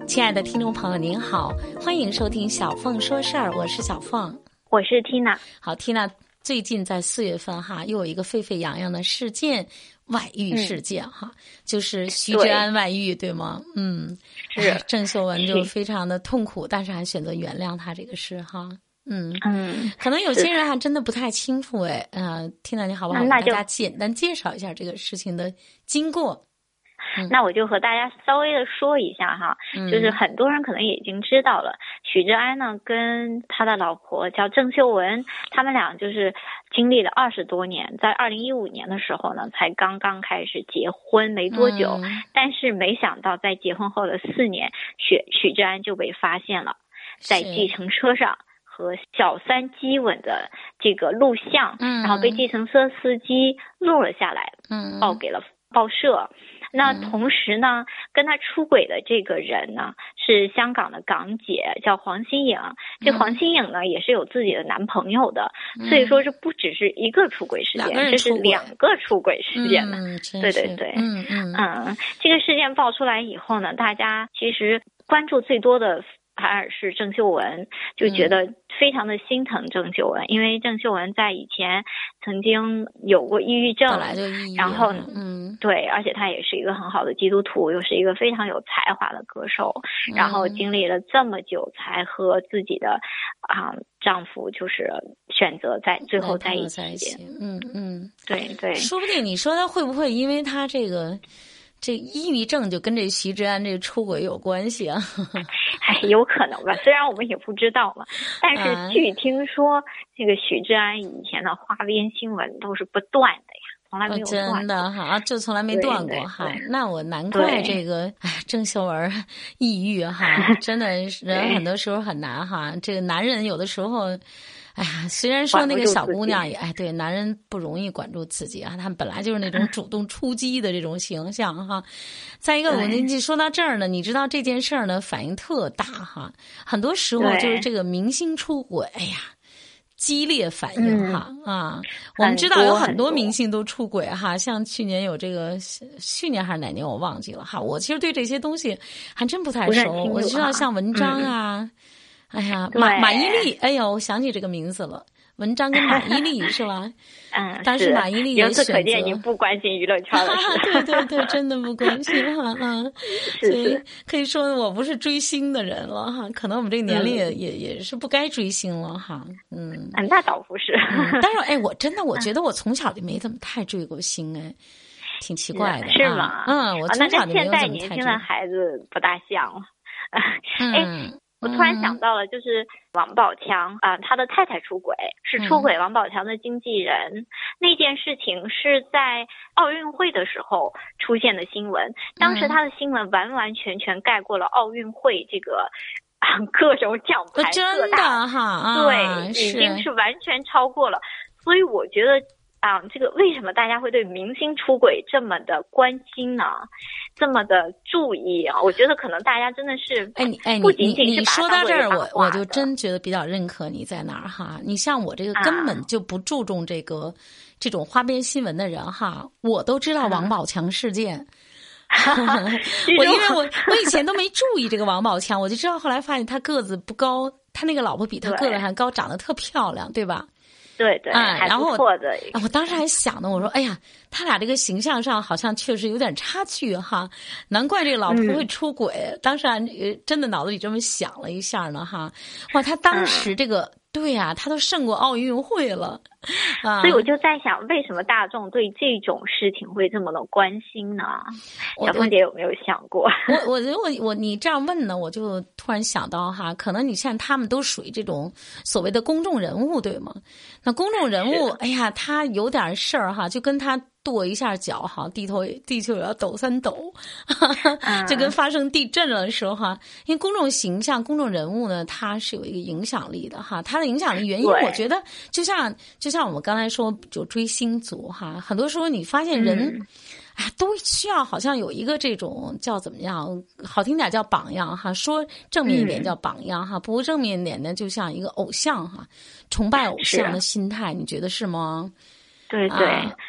亲爱的听众朋友您好，欢迎收听小凤说事儿，我是小凤， 我是 Tina。 好 Tina， 最近在4月份又有一个沸沸扬扬的事件，外遇事件就是徐志安外遇 对吗？是郑秀文就非常的痛苦，但是还选择原谅他这个事可能有些人还真的不太清楚Tina 你好不好给大家简单介绍一下这个事情的经过？ 那我就和大家稍微的说一下就是很多人可能也已经知道了，许志安呢跟他的老婆叫郑秀文，他们俩就是经历了20多年，在2015年的时候呢才刚刚开始结婚没多久，但是没想到在结婚后的4年，许志安就被发现了在计程车上和小三激吻的这个录像，然后被计程车司机录了下来，报给了报社。那同时呢，跟他出轨的这个人呢是香港的港姐，叫黄心颖。这黄心颖呢也是有自己的男朋友的，所以说这不只是一个出轨事件，这是2个出轨事件呢。对对对，这个事件爆出来以后呢，大家其实关注最多的还是郑秀文，就觉得非常的心疼郑秀文，因为郑秀文在以前曾经有过抑郁症，然后对，而且她也是一个很好的基督徒，又是一个非常有才华的歌手，然后经历了这么久才和自己的丈夫就是选择最后在一起。对对， 说不定你说他会不会因为他这抑郁症就跟这徐志安这出轨有关系啊？ 有可能吧，虽然我们也不知道嘛，但是据听说这个许志安以前的花边新闻都是不断的呀，从来没有断过。 真的就从来没断过那我难怪这个郑秀文抑郁真的人很多时候很难这个男人有的时候虽然说那个小姑娘也对，男人不容易管住自己他们本来就是那种主动出击的这种形象再一个，我说到这儿呢，你知道这件事儿呢反应特大很多时候就是这个明星出轨，激烈反应我们知道有很多明星都出轨像去年有这个，去年还是哪年我忘记了我其实对这些东西还真不太熟，我知道像文章马伊琍，我想起这个名字了，文章跟马伊琍是吧？当时马伊琍也选择， 由此可见你不关心娱乐圈了。 对对对，真的不关心所以可以说我不是追星的人了可能我们这个年龄也是不该追星了那倒不是。 但是我真的我觉得我从小就没怎么太追过星挺奇怪的。 是吗？ 我从小就没有怎么太追。 那跟现在年轻的孩子不大像了。我突然想到了，就是王宝强他的太太出轨，是出轨王宝强的经纪人。那件事情是在奥运会的时候出现的新闻，当时他的新闻完完全全盖过了奥运会这个各种奖牌， 真的对，已经是完全超过了。所以我觉得这个为什么大家会对明星出轨这么的关心呢？这么的注意我觉得可能大家真的是不仅仅是你说到这儿，我就真觉得比较认可你在哪儿你像我这个根本就不注重这种花边新闻的人我都知道王宝强事件。因为我以前都没注意这个王宝强，我就知道后来发现他个子不高，他那个老婆比他个子还高，长得特漂亮，对吧？ 对对，还不错的。 我当时还想呢，我说他俩这个形象上好像确实有点差距难怪这个老婆会出轨。当时真的脑子里这么想了一下呢哇，他当时这个对他都胜过奥运会了所以我就在想，为什么大众对这种事情会这么的关心呢？小凤姐有没有想过？ 你这样问呢，我就突然想到可能你像他们都属于这种所谓的公众人物，对吗？那公众人物，他有点事儿就跟他跺一下脚地球也要抖3抖就跟发生地震了的时候因为公众形象、公众人物呢，他是有一个影响力的他的影响力原因，我觉得就像我们刚才说，就追星族很多时候你发现人都需要好像有一个这种叫怎么样，好听点叫榜样说正面一点叫榜样不正面一点呢，就像一个偶像崇拜偶像的心态，你觉得是吗？ 对对。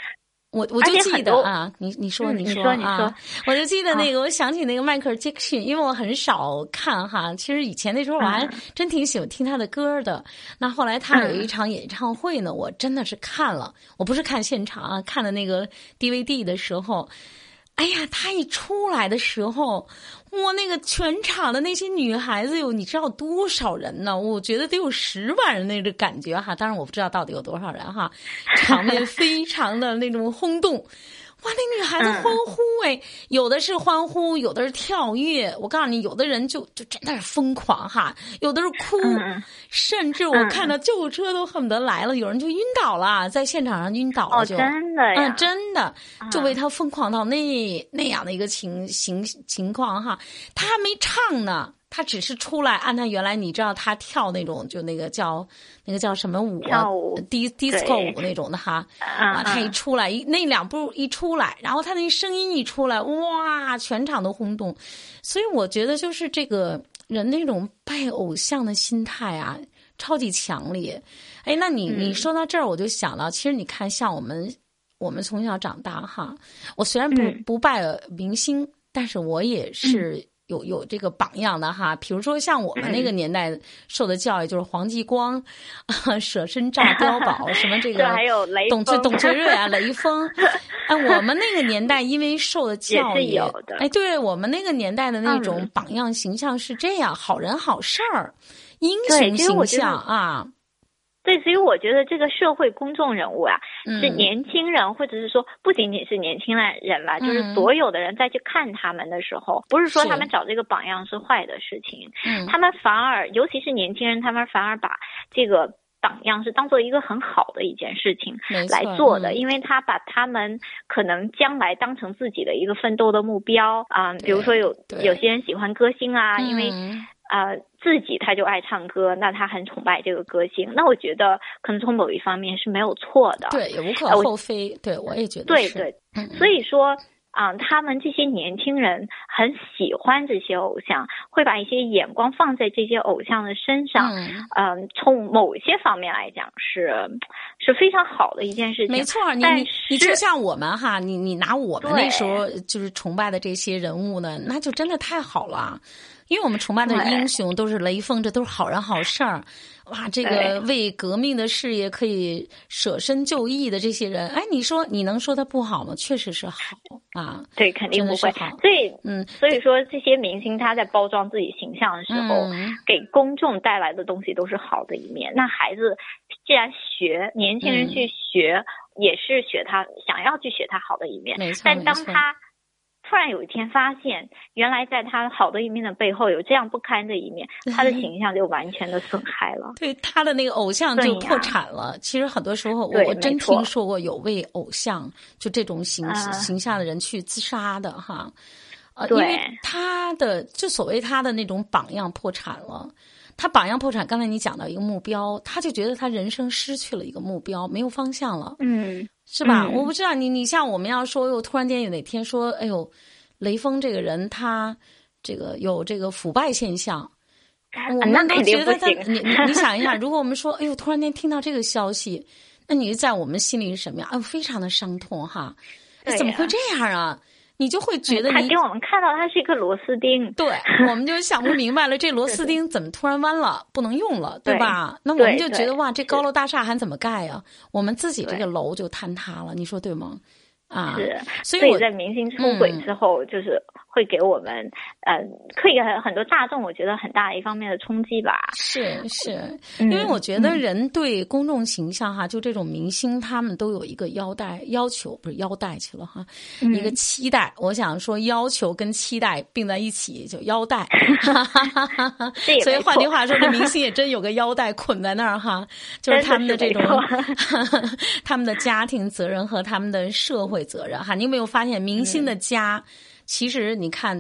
我就记得啊，你说啊，我就记得那个，我想起那个迈克尔·杰克逊，因为我很少看哈，其实以前那时候我还真挺喜欢听他的歌的。那后来他有一场演唱会呢，我真的是看了，我不是看现场啊，看的那个 DVD 的时候。哎呀，他一出来的时候，哇，那个全场的那些女孩子你知道多少人呢？我觉得得有10万人那个感觉哈，当然我不知道到底有多少人哈，场面非常的那种轰动。哇，那女孩子欢呼有的是欢呼，有的是跳跃。我告诉你，有的人就真的是疯狂哈，有的是哭，甚至我看到救护车都恨不得来了，有人就晕倒了，在现场上晕倒了就。 真的呀？ 真的，就为他疯狂到那样的一个情况哈。他还没唱呢。他只是出来按他原来，你知道他跳那种就那个叫什么舞啊，disco 舞那种的哈，他一出来那2步一出来，然后他那声音一出来，哇，全场都轰动。所以我觉得就是这个人那种拜偶像的心态啊，超级强烈。哎，那你说到这儿，我就想到，其实你看，像我们从小长大哈，我虽然不拜明星，但是我也是。有这个榜样的哈，比如说像我们那个年代受的教育就是黄继光，舍身炸碉堡，什么这个还有雷锋董存瑞啊，雷锋。我们那个年代因为受的教育， 有的。 对我们那个年代的那种榜样形象是这样，好人好事儿，英雄形象啊。 对，所以我觉得这个社会公众人物啊，是年轻人，或者是说不仅仅是年轻人了，就是所有的人再去看他们的时候，不是说他们找这个榜样是坏的事情，他们反而，尤其是年轻人，他们反而把这个榜样是当做一个很好的一件事情来做的，因为他把他们可能将来当成自己的一个奋斗的目标啊，比如说有些人喜欢歌星啊，因为自己他就爱唱歌，那他很崇拜这个歌星，那我觉得可能从某一方面是没有错的， 对，也无可厚非，对，我也觉得是， 对，所以说他们这些年轻人很喜欢这些偶像，会把一些眼光放在这些偶像的身上，从某些方面来讲是非常好的一件事情。 没错，你就像我们哈，你拿我们那时候就是崇拜的这些人物呢，那就真的太好了。因为我们崇拜的英雄都是雷锋，这都是好人好事儿，哇！这个为革命的事业可以舍身就义的这些人，哎，你能说他不好吗？确实是好啊， 对，肯定不会。所以说这些明星他在包装自己形象的时候，给公众带来的东西都是好的一面。那孩子既然年轻人去学，也是想要去学他好的一面，但当他突然有一天发现，原来在他好的一面的背后有这样不堪的一面，他的形象就完全的损害了。 对，他的那个偶像就破产了。其实很多时候我真听说过有为偶像就这种形象的人去自杀的哈。因为他的就所谓他的那种榜样破产了。他榜样破产，刚才你讲到一个目标，他就觉得他人生失去了一个目标，没有方向了。是吧？我不知道你像我们要说，突然间有哪天说，哎呦，雷锋这个人他这个有这个腐败现象，我们都觉得他，你想一下，如果我们说，哎呦，突然间听到这个消息，那你在我们心里是什么样？非常的伤痛哈，怎么会这样啊？你就会觉得他给我们看到他是一个螺丝钉， 对，我们就想不明白了，这螺丝钉怎么突然弯了，不能用了，对吧？那我们就觉得哇，这高楼大厦还怎么盖啊？我们自己这个楼就坍塌了，你说对吗？ 所以在明星出轨之后，就是会给我们可以很多大众，我觉得很大一方面的冲击吧。 是，因为我觉得人对公众形象哈，就这种明星，他们都有一个要求，不是腰带去了哈，一个期待。我想说，要求跟期待并在一起就腰带，所以换句话说，这明星也真有个腰带捆在那儿哈，就是他们的这种他们的家庭责任和他们的社会责任哈。你有没有发现明星的家其实你看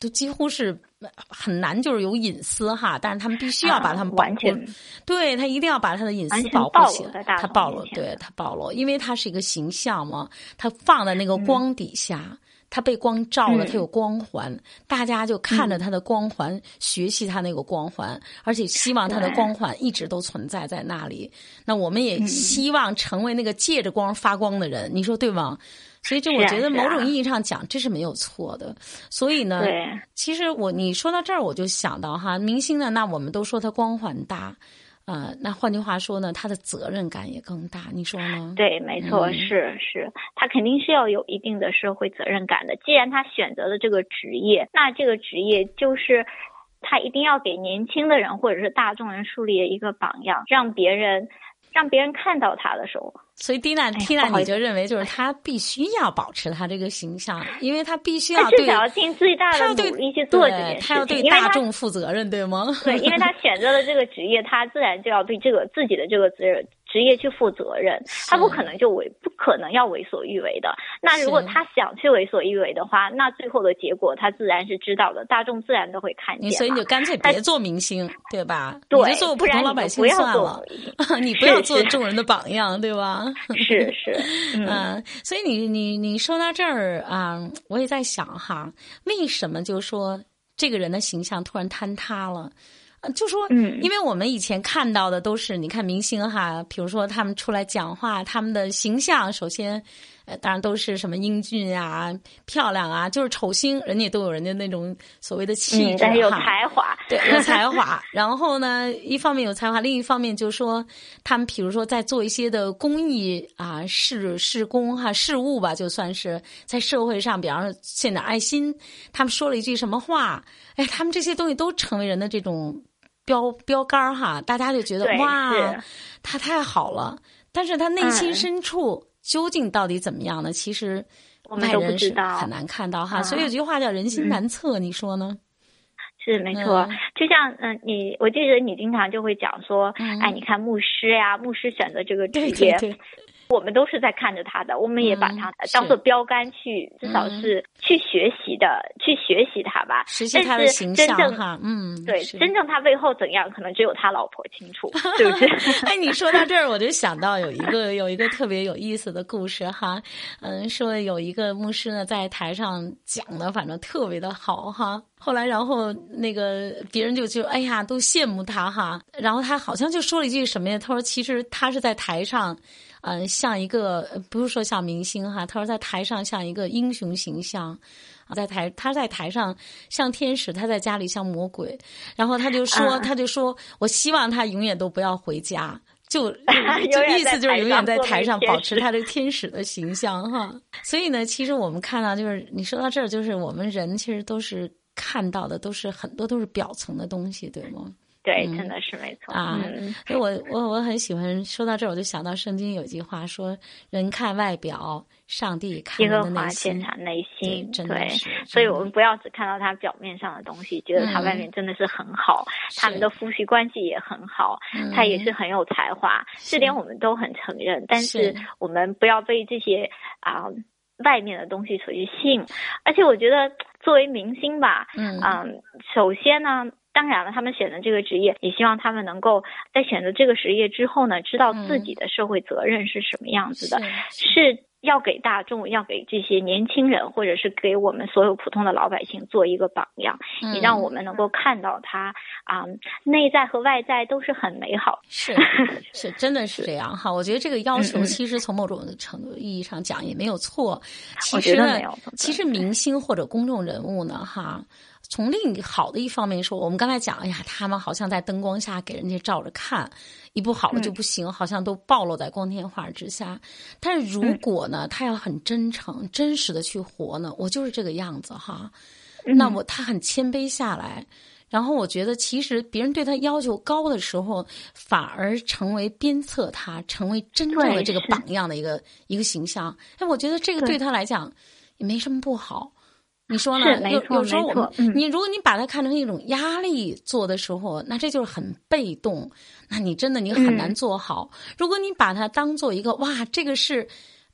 都几乎是很难，就是有隐私哈。但是他们必须要把他们完全， 对他一定要把他的隐私保护起来。他暴露，对他暴露，因为他是一个形象嘛，他放在那个光底下。他被光照了，他有光环，大家就看着他的光环，学习他那个光环，而且希望他的光环一直都存在在那里。那我们也希望成为那个借着光发光的人，你说对吗？所以这我觉得某种意义上讲，这是没有错的。所以呢，其实你说到这儿，我就想到哈，明星呢，那我们都说他光环大。那换句话说呢，他的责任感也更大，你说呢？ 对，没错，是，他肯定是要有一定的社会责任感的。既然他选择了这个职业，那这个职业就是他一定要给年轻的人或者是大众人树立一个榜样，让别人看到他的时候。 所以缇娜，你就认为就是他必须要保持他这个形象，因为他必须要至少要尽最大的努力去做这件事情， 他要对大众负责任，对吗？ 对，因为他选择了这个职业，他自然就要对这个自己的这个职业去负责任，他不可能要为所欲为的。那如果他想去为所欲为的话，那最后的结果他自然是知道的，大众自然都会看见。 所以你就干脆别做明星，对吧？ 对， 你就做普通老百姓算了，你不要做众人的榜样，对吧？ 是， 所以你说到这儿啊，我也在想哈，为什么就说这个人的形象突然坍塌了？就说，因为我们以前看到的都是，你看明星哈，比如说他们出来讲话，他们的形象首先，当然都是什么英俊啊、漂亮啊，就是丑星，人家都有人家那种所谓的气质， 但是有才华， 对，有才华。然后呢，一方面有才华，另一方面就是说，他们比如说在做一些的公益啊、事工哈、事务吧，就算是在社会上，比方说献点爱心，他们说了一句什么话，哎，他们这些东西都成为人的这种标杆哈，大家就觉得哇，他太好了。但是他内心深处究竟到底怎么样呢？其实我们都不知道， 很难看到哈。所以有句话叫人心难测，你说呢？ 是没错，就像我记得你经常就会讲说，哎，你看牧师呀，牧师选择这个职业。对，我们都是在看着他的，我们也把他当做标杆去，至少是去学习他吧， 实现他的形象哈。 对，真正他背后怎样，可能只有他老婆清楚，是不是？ 哎，你说到这儿，我就想到有一个特别有意思的故事哈。说有一个牧师呢在台上讲的，反正特别的好哈。后来，然后那个别人就哎呀，都羡慕他哈。然后他好像就说了一句什么呀？他说其实他是在台上。像一个不是说像明星哈，他说在台上像一个英雄形象，他在台上像天使，他在家里像魔鬼。然后他就说，我希望他永远都不要回家，就意思就是永远在台上保持他这个天使的形象哈。所以呢，其实我们看到就是你说到这儿，就是我们人其实都是看到的都是很多都是表层的东西，对吗？ 对，真的是没错啊！ 所以我很喜欢说到这儿，我就想到圣经有句话说：“人看外表，上帝看人的内心。” 耶和华鉴察内心， 对， 所以我们不要只看到他表面上的东西，觉得他外面真的是很好，他们的夫妻关系也很好，他也是很有才华，这点我们都很承认。但是我们不要被这些外面的东西所去吸引。而且我觉得作为明星吧，首先呢。当然了，他们选择这个职业，也希望他们能够在选择这个职业之后呢，知道自己的社会责任是什么样子的，是要给大众，要给这些年轻人，或者是给我们所有普通的老百姓做一个榜样，也让我们能够看到他内在和外在都是很美好。 是，真的是这样哈。我觉得这个要求其实从某种程度意义上讲也没有错。 我觉得没有错。 其实明星或者公众人物呢，哈。从另一个好的一方面说，我们刚才讲，哎呀，他们好像在灯光下给人家照着看，一不好了就不行，好像都暴露在光天化日之下。但是如果呢，他要很真诚、真实的去活呢，我就是这个样子哈。那他很谦卑下来，然后我觉得其实别人对他要求高的时候，反而成为鞭策他，成为真正的这个榜样的一个形象。哎，我觉得这个对他来讲也没什么不好。你说呢？有时候如果你把它看成一种压力做的时候，那这就是很被动，那你很难做好。如果你把它当做一个哇，这个是，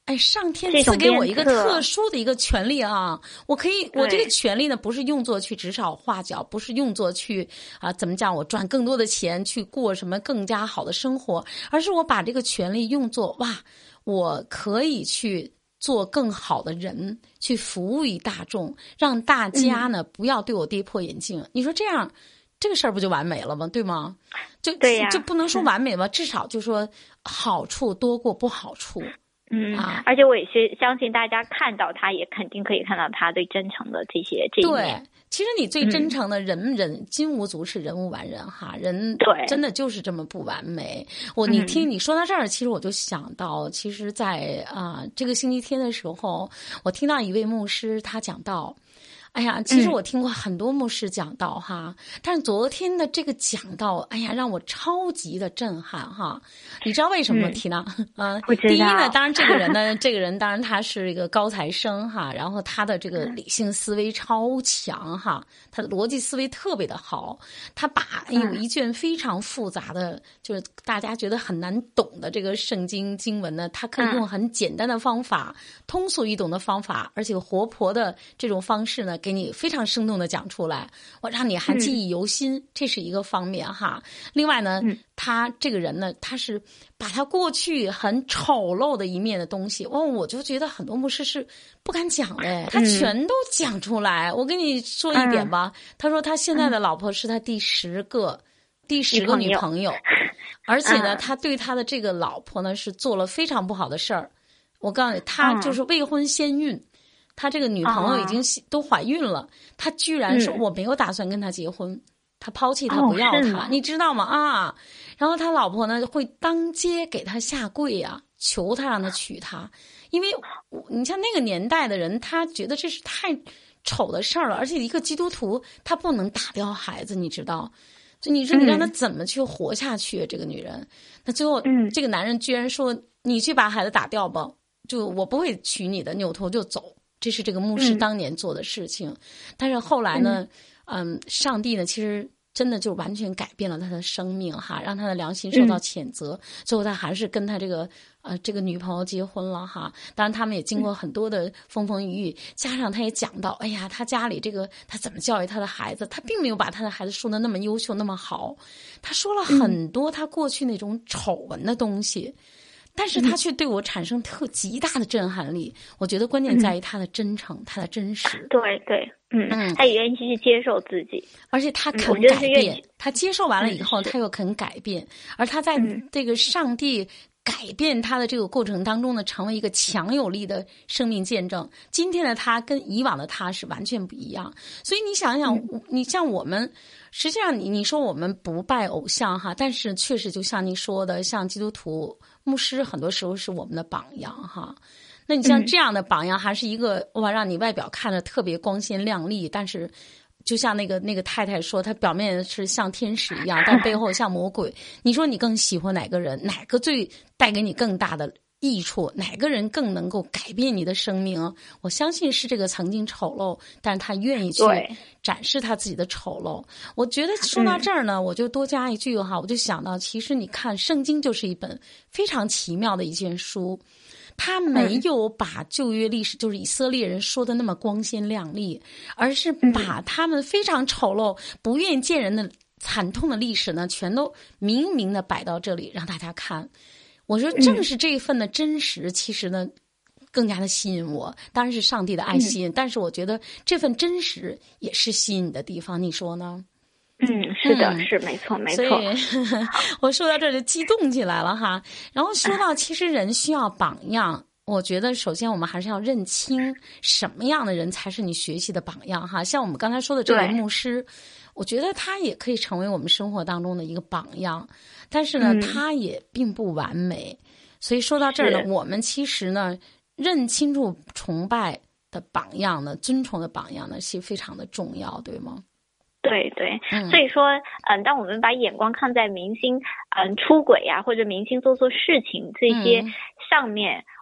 哎，上天赐给我一个特殊的一个权利啊！我这个权利呢，不是用作去指手画脚，不是用作去怎么讲，我赚更多的钱去过什么更加好的生活，而是我把这个权利用作我可以去做更好的人，去服务于大众，让大家呢不要对我跌破眼镜。你说这样，这个事儿不就完美了吗？对吗？就不能说完美吧，至少就说好处多过不好处。 而且我也是相信大家看到他，也肯定可以看到他最真诚的这一面。 对，其实你最真诚的人金无足赤，人无完人哈，人真的就是这么不完美。你听你说到这儿，其实我就想到，其实在这个星期天的时候，我听到一位牧师他讲到。哎呀，其实我听过很多牧师讲道哈，但是昨天的这个讲道，哎呀，让我超级的震撼哈。你知道为什么提呢？第一呢，当然这个人当然他是一个高材生哈，然后他的这个理性思维超强哈，他的逻辑思维特别的好，他把有一卷非常复杂的，就是大家觉得很难懂的这个圣经经文呢，他可以用很简单的方法、通俗易懂的方法，而且活泼的这种方式呢。给你非常生动的讲出来，我让你还记忆犹新，这是一个方面哈。另外呢，他这个人呢，他是把他过去很丑陋的一面的东西，我就觉得很多牧师是不敢讲的，他全都讲出来。我跟你说一点吧，他说他现在的老婆是他第十个女朋友，而且呢，他对他的这个老婆呢是做了非常不好的事儿。我告诉你，他就是未婚先孕。他这个女朋友已经都怀孕了，他居然说我没有打算跟他结婚，他抛弃他不要他，你知道吗？然后他老婆呢会当街给他下跪求他让他娶她，因为你像那个年代的人，他觉得这是太丑的事儿了，而且一个基督徒他不能打掉孩子，你知道？就你说你让他怎么去活下去？这个女人，那最后这个男人居然说你去把孩子打掉吧，就我不会娶你的，扭头就走。这是这个牧师当年做的事情，但是后来呢，上帝呢，其实真的就完全改变了他的生命哈，让他的良心受到谴责，最后他还是跟他这个女朋友结婚了哈。当然他们也经过很多的风风雨雨，加上他也讲到，哎呀，他家里这个他怎么教育他的孩子，他并没有把他的孩子说的那么优秀那么好，他说了很多他过去那种丑闻的东西。但是他却对我产生极大的震撼力，我觉得关键在于他的真诚，他的真实。 对，他也愿意去接受自己， 而且他肯改变，他接受完了以后，他又肯改变，而他在这个上帝改变他的这个过程当中呢，成为一个强有力的生命见证。今天的他跟以往的他是完全不一样，所以你想想，你像我们。实际上你说我们不拜偶像哈，但是确实就像你说的，像基督徒牧师很多时候是我们的榜样哈。那你像这样的榜样，还是一个让你外表看着特别光鲜亮丽，但是就像那个太太说，她表面是像天使一样，但背后像魔鬼。你说你更喜欢哪个人？哪个最带给你更大的益处？哪个人更能够改变你的生命？我相信是这个曾经丑陋，但是他愿意去展示他自己的丑陋。我觉得说到这儿呢，我就多加一句哈，我就想到，其实你看，圣经就是一本非常奇妙的一卷书，他没有把旧约历史，就是以色列人说的那么光鲜亮丽，而是把他们非常丑陋、不愿意见人的惨痛的历史呢，全都明明的摆到这里让大家看。我说正是这一份的真实，其实呢更加的吸引我。当然是上帝的爱吸引，但是我觉得这份真实也是吸引你的地方，你说呢？ 是的，是没错。 所以我说到这就激动起来了哈。然后说到其实人需要榜样，我觉得首先我们还是要认清什么样的人才是你学习的榜样哈。像我们刚才说的这位牧师，我觉得他也可以成为我们生活当中的一个榜样，但是呢，他也并不完美。所以说到这儿呢，我们其实呢，认清楚崇拜的榜样呢，尊崇的榜样呢，是非常的重要，对吗？ 对，所以说，当我们把眼光看在明星，出轨呀，或者明星做错事情这些上面，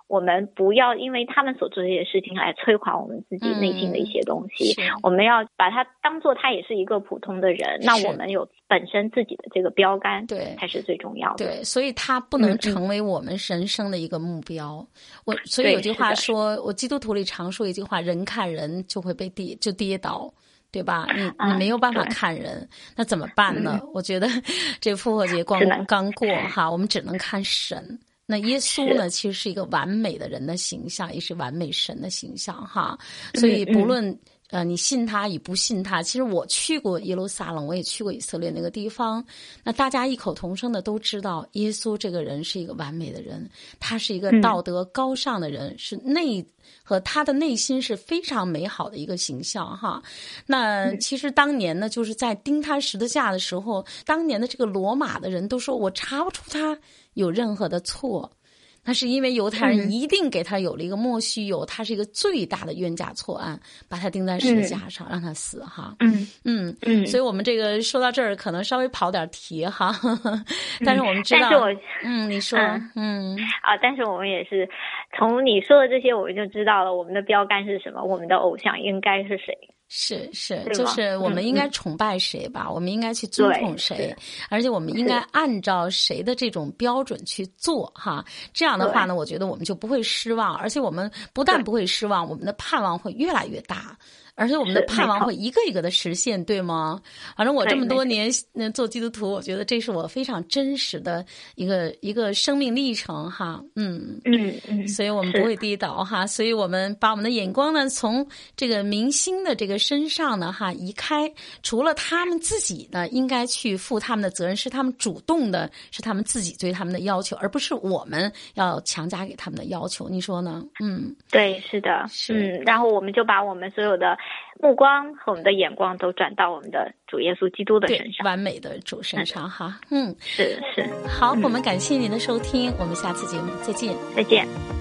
我们不要因为他们所做的这些事情来摧垮我们自己内心的一些东西，我们要把它当做他也是一个普通的人，那我们有本身自己的这个标杆，对，才是最重要的。 对，所以他不能成为我们人生的一个目标。所以有句话说，我基督徒里常说一句话，人看人就会跌倒。对吧？你没有办法看人，那怎么办呢？我觉得这复活节刚过哈，我们只能看神。那耶稣呢，其实是一个完美的人的形象，也是完美神的形象哈。所以不论你信他与不信他，其实我去过耶路撒冷，我也去过以色列那个地方，那大家异口同声的都知道，耶稣这个人是一个完美的人，他是一个道德高尚的人，是和他的内心是非常美好的一个形象哈。那其实当年呢，就是在钉他十字架的时候，当年的这个罗马的人都说，我查不出他有任何的错。那是因为犹太人一定给他有了一个莫须有，他是一个最大的冤假错案，把他钉在十字架上，让他死哈。所以我们这个说到这儿，可能稍微跑点题哈，但是我们知道，你说， 但是我们也是从你说的这些，我们就知道了我们的标杆是什么，我们的偶像应该是谁。 是，就是我们应该崇拜谁吧，我们应该去尊重谁，而且我们应该按照谁的这种标准去做哈。这样的话呢，我觉得我们就不会失望，而且我们不但不会失望，我们的盼望会越来越大。而且我们的盼望会一个一个的实现，对吗？反正我这么多年做基督徒，我觉得这是我非常真实的一个生命历程哈。所以我们不会低倒哈。所以我们把我们的眼光呢，从这个明星的这个身上呢哈移开，除了他们自己呢应该去负他们的责任，是他们主动的，是他们自己对他们的要求，而不是我们要强加给他们的要求。你说呢？ 对，是的，然后我们就把我们所有的目光和我们的眼光都转到我们的主耶稣基督的身上， 完美的主身上哈。 是。 好，我们感谢您的收听，我们下次节目再见。 再见。